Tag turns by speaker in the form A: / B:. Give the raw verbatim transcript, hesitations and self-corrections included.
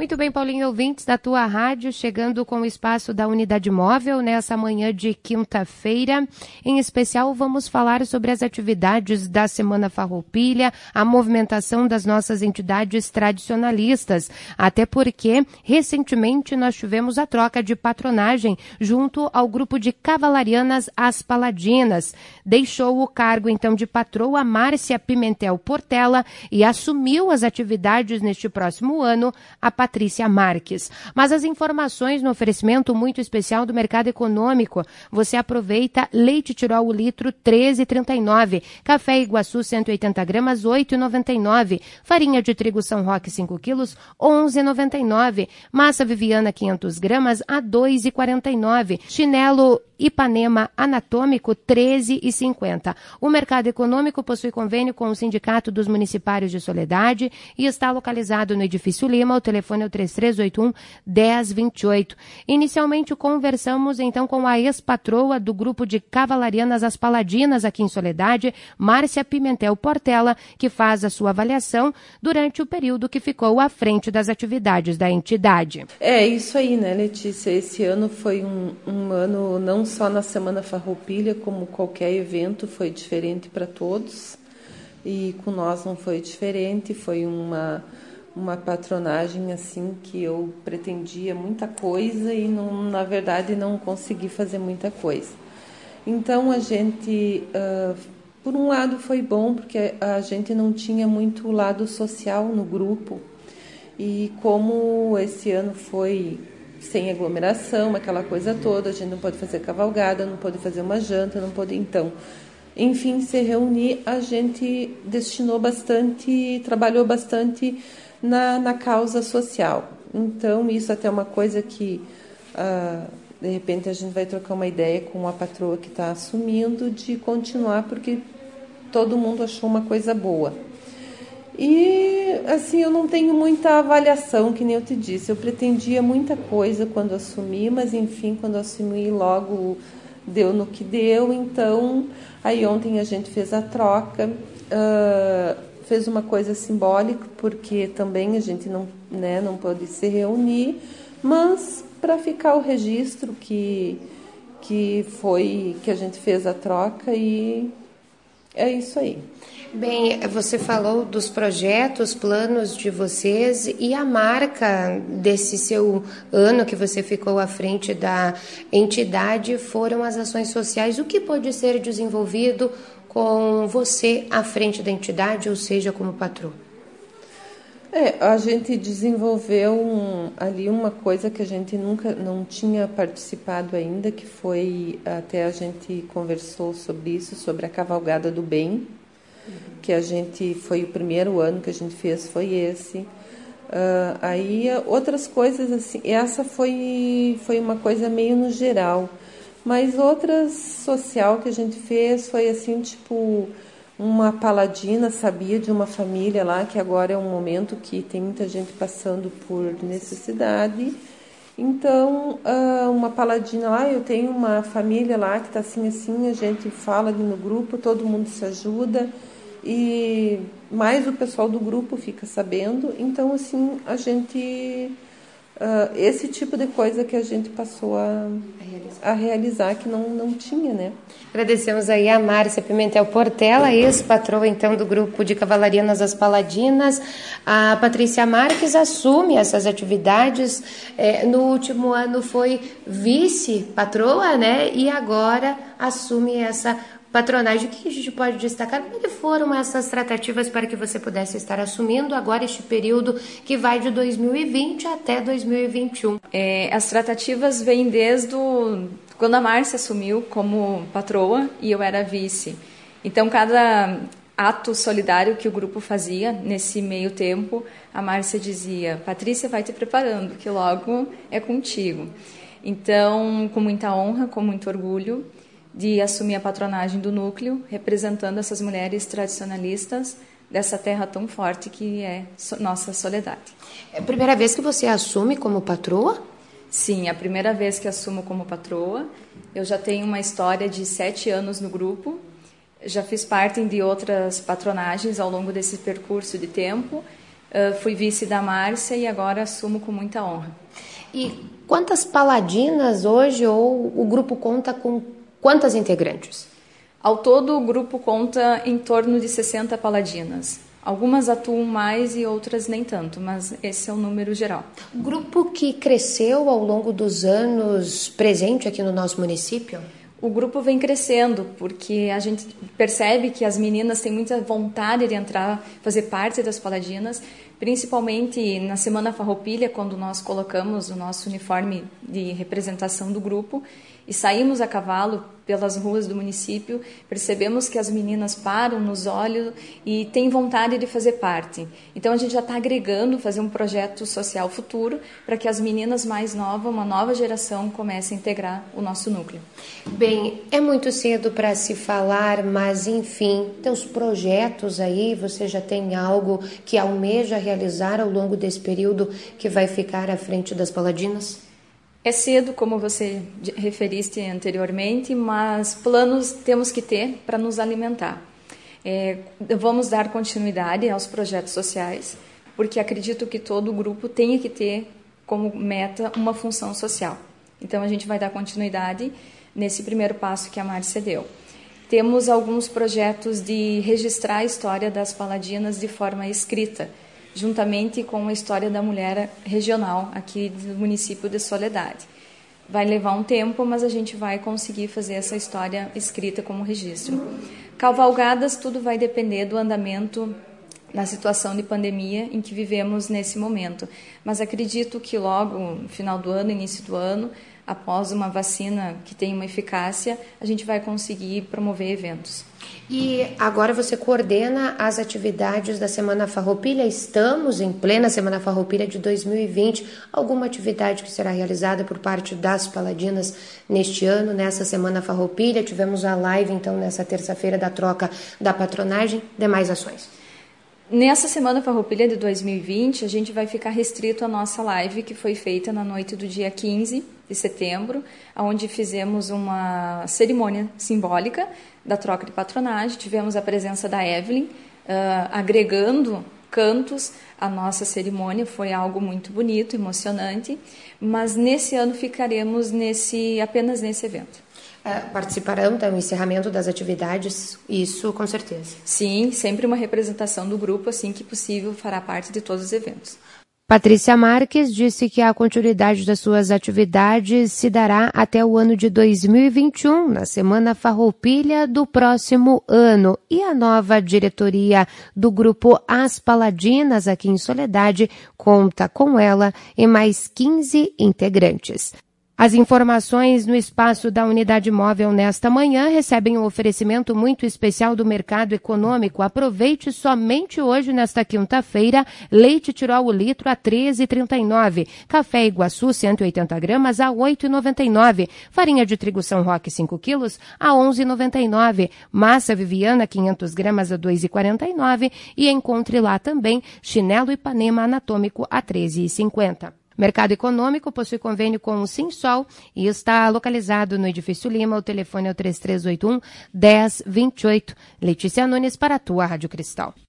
A: Muito bem, Paulinho, ouvintes da tua rádio, chegando com o espaço da Unidade Móvel nessa manhã de quinta-feira. Em especial, vamos falar sobre as atividades da Semana Farroupilha, a movimentação das nossas entidades tradicionalistas, até porque, recentemente, nós tivemos a troca de patronagem junto ao grupo de Cavalarianas As Paladinas. Deixou o cargo, então, de patroa Márcia Pimentel Portela e assumiu as atividades neste próximo ano a Patrícia Marques. Mas as informações no oferecimento muito especial do mercado econômico. Você aproveita leite Tirol o litro treze reais e trinta e nove centavos, café Iguaçu cento e oitenta gramas oito reais e noventa e nove centavos, farinha de trigo São Roque cinco quilos onze reais e noventa e nove centavos, massa Viviana quinhentas gramas a dois reais e quarenta e nove centavos, chinelo Ipanema Anatômico treze reais e cinquenta centavos. O mercado econômico possui convênio com o Sindicato dos Municipários de Soledade e está localizado no Edifício Lima. O telefone é o três três oito um, um zero dois oito. Inicialmente conversamos então com a ex-patroa do grupo de Cavalarianas As Paladinas aqui em Soledade, Márcia Pimentel Portela, que faz a sua avaliação durante o período que ficou à frente das atividades da entidade.
B: É isso aí, né, Letícia? Esse ano foi um, um ano não só na Semana Farroupilha, como qualquer evento, foi diferente para todos. E com nós não foi diferente, foi uma, uma patronagem assim que eu pretendia muita coisa e não, na verdade não consegui fazer muita coisa. Então a gente, uh, por um lado foi bom, porque a gente não tinha muito lado social no grupo. E como esse ano foi sem aglomeração, aquela coisa toda, a gente não pode fazer cavalgada, não pode fazer uma janta, não pode então... Enfim, se reunir, a gente destinou bastante, trabalhou bastante na, na causa social. Então, isso até é uma coisa que, ah, de repente, a gente vai trocar uma ideia com a patroa que está assumindo de continuar, porque todo mundo achou uma coisa boa. E, assim, eu não tenho muita avaliação, que nem eu te disse. Eu pretendia muita coisa quando assumi, mas, enfim, quando assumi logo deu no que deu. Então, aí ontem a gente fez a troca, uh, fez uma coisa simbólica, porque também a gente não, né, não pôde se reunir, mas para ficar o registro que, que foi, que a gente fez a troca e é isso aí.
A: Bem, você falou dos projetos, planos de vocês e a marca desse seu ano que você ficou à frente da entidade foram as ações sociais. O que pode ser desenvolvido com você à frente da entidade, ou seja, como patroa?
B: É, a gente desenvolveu um, ali uma coisa que a gente nunca não tinha participado ainda, que foi, até a gente conversou sobre isso, sobre a Cavalgada do Bem, que a gente, foi o primeiro ano que a gente fez, foi esse. Uh, aí outras coisas assim, essa foi, foi uma coisa meio no geral, mas outras social que a gente fez foi assim, tipo, uma paladina, sabia, de uma família lá, que agora é um momento que tem muita gente passando por necessidade. Então, uh, uma paladina lá, eu tenho uma família lá que está assim, assim, a gente fala ali no grupo, todo mundo se ajuda, e mais o pessoal do grupo fica sabendo. Então, assim, a gente... Uh, esse tipo de coisa que a gente passou a, a, realizar. a realizar, que não, não tinha, né?
A: Agradecemos aí a Márcia Pimentel Portela, ex-patroa, então, do grupo de Cavalarianas As Paladinas. A Patrícia Marques assume essas atividades. É, no último ano foi vice-patroa, né? E agora assume essa patronagem. O que a gente pode destacar? Como é que foram essas tratativas para que você pudesse estar assumindo agora este período que vai de dois mil e vinte até dois mil e vinte e um?
C: É, as tratativas vêm desde o, quando a Márcia assumiu como patroa e eu era vice. Então, cada ato solidário que o grupo fazia nesse meio tempo, a Márcia dizia: Patrícia, vai te preparando, que logo é contigo. Então, com muita honra, com muito orgulho, de assumir a patronagem do núcleo, representando essas mulheres tradicionalistas dessa terra tão forte que é nossa Soledade.
A: É a primeira vez que você assume como patroa?
C: Sim, a primeira vez que assumo como patroa. Eu já tenho uma história de sete anos no grupo, já fiz parte de outras patronagens ao longo desse percurso de tempo. uh, fui vice da Márcia e agora assumo com muita honra.
A: E quantas paladinas hoje, ou o grupo conta com quantas integrantes?
C: Ao todo, o grupo conta em torno de sessenta paladinas. Algumas atuam mais e outras nem tanto, mas esse é o número geral.
A: O grupo que cresceu ao longo dos anos presente aqui no nosso município?
C: O grupo vem crescendo, porque a gente percebe que as meninas têm muita vontade de entrar, fazer parte das paladinas, principalmente na Semana Farroupilha, quando nós colocamos o nosso uniforme de representação do grupo e saímos a cavalo pelas ruas do município, percebemos que as meninas param, nos olham e têm vontade de fazer parte. Então a gente já está agregando, fazer um projeto social futuro para que as meninas mais novas, uma nova geração, comece a integrar o nosso núcleo.
A: Bem, é muito cedo para se falar, mas enfim, teus projetos aí, você já tem algo que almeja realizar ao longo desse período que vai ficar à frente das paladinas?
C: É cedo, como você referiste anteriormente, mas planos temos que ter para nos alimentar. É, vamos dar continuidade aos projetos sociais, porque acredito que todo grupo tenha que ter como meta uma função social. Então, a gente vai dar continuidade nesse primeiro passo que a Márcia deu. Temos alguns projetos de registrar a história das paladinas de forma escrita, juntamente com a história da mulher regional aqui do município de Soledade. Vai levar um tempo, mas a gente vai conseguir fazer essa história escrita como registro. Cavalgadas, tudo vai depender do andamento da situação de pandemia em que vivemos nesse momento. Mas acredito que logo, no final do ano, início do ano, após uma vacina que tem uma eficácia, a gente vai conseguir promover eventos.
A: E agora você coordena as atividades da Semana Farroupilha. Estamos em plena Semana Farroupilha de dois mil e vinte. Alguma atividade que será realizada por parte das paladinas neste ano, nessa Semana Farroupilha? Tivemos a live, então, nessa terça-feira da troca da patronagem. Demais ações?
C: Nessa Semana Farroupilha de dois mil e vinte, a gente vai ficar restrito à nossa live, que foi feita na noite do dia quinze de setembro, onde fizemos uma cerimônia simbólica da troca de patronagem. Tivemos a presença da Evelyn, uh, agregando cantos à nossa cerimônia. Foi algo muito bonito, emocionante, mas nesse ano ficaremos nesse, apenas nesse evento.
A: Uh, participarão do encerramento das atividades, isso com certeza.
C: Sim, sempre uma representação do grupo, assim que possível, fará parte de todos os eventos.
A: Patrícia Marques disse que a continuidade das suas atividades se dará até o ano de dois mil e vinte e um, na Semana Farroupilha do próximo ano. E a nova diretoria do grupo As Paladinas, aqui em Soledade, conta com ela e mais quinze integrantes. As informações no espaço da Unidade Móvel nesta manhã recebem um oferecimento muito especial do mercado econômico. Aproveite somente hoje, nesta quinta-feira, leite Tirol o litro a treze reais e trinta e nove centavos, café Iguaçu cento e oitenta gramas a oito reais e noventa e nove centavos, farinha de trigo São Roque cinco quilos a onze reais e noventa e nove centavos, massa Viviana quinhentas gramas a dois reais e quarenta e nove centavos e encontre lá também chinelo Ipanema anatômico a treze reais e cinquenta centavos. Mercado Econômico possui convênio com o Sinsol e está localizado no Edifício Lima. O telefone é o três três oito um, um zero dois oito. Letícia Nunes para a tua Rádio Cristal.